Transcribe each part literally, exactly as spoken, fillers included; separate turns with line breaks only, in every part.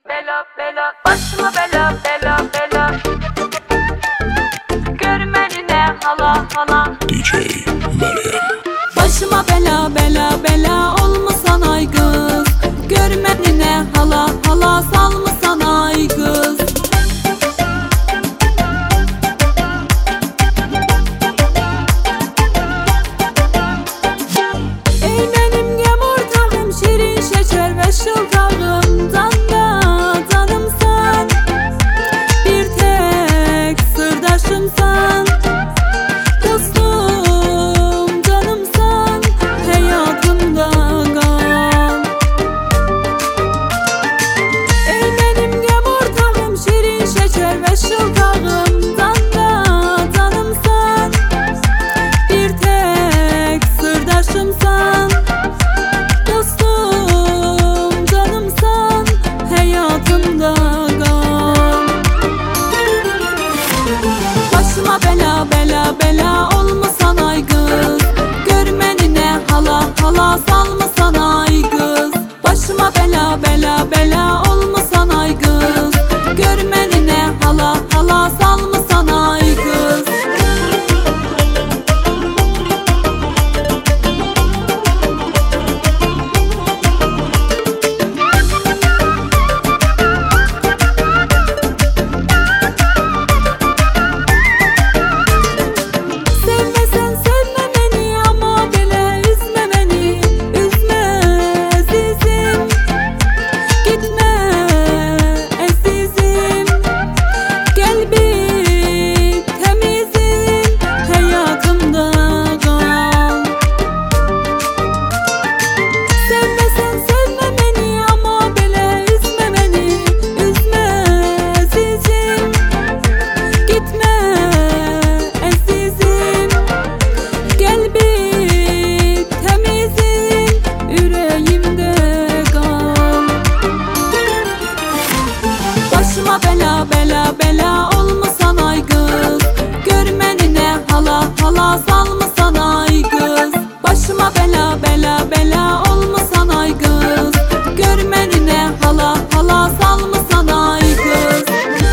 Bela bela başıma bela bela bela. Görmenine hala hala.
D J Meryem.
Başıma bela bela bela olmasan ay kız. Görmenine hala hala salmasan ay kız. Ey benim gem ortağım, şirin şeker ve şıltağımdan da canımsan. Bir tek sırdaşımsan, dostum canımsan, hayatımda kal. Ey benim gem ortağım, şirin şeker ve şıltağımdan da canımsan. Bir tek sırdaşımsan, dostum canımsan, hayatımda kal. Başıma bela bela bela olmasan ay kız. Görmenine hala hala salmasan ay kız. Başıma bela bela bela olmasan ay kız. Görmenine hala hala salmasan ay kız. Sevmesen sevme beni ama bile üzme beni. Üzme azizim, gitme azizim. Gel bir temizim, hayatımda kal. Sevmesen sevme beni ama bile üzme beni. Üzme azizim, gitme azizim. Gel bir temizim, yüreğimde kal. Başıma bela bela bela olmasan ay kız. Görmenine hala hala salmasan ay kız. Başıma bela bela bela olmasan ay kız. Görmenine hala hala salmasan ay kız.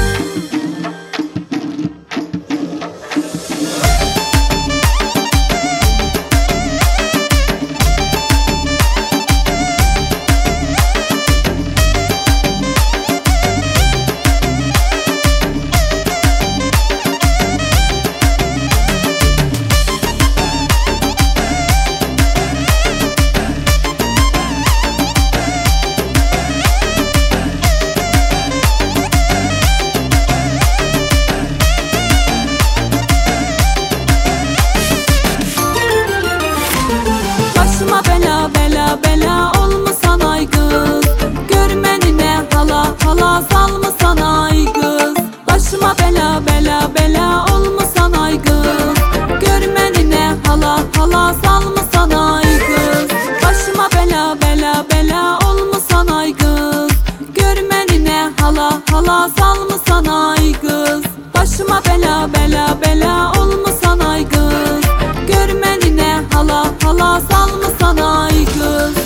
Başıma bela bela bela olmasan ay kız. Görmenine hala hala salmasan ay kız. Başıma bela bela bela olmasan ay kız. Görmenine hala hala salmasan ay kız. Başıma bela bela bela olmasan ay kız. Görmenine hala hala salmasan ay kız. Başıma bela bela bela olmasan ay kız. Görmenine hala hala salmasan ay kız.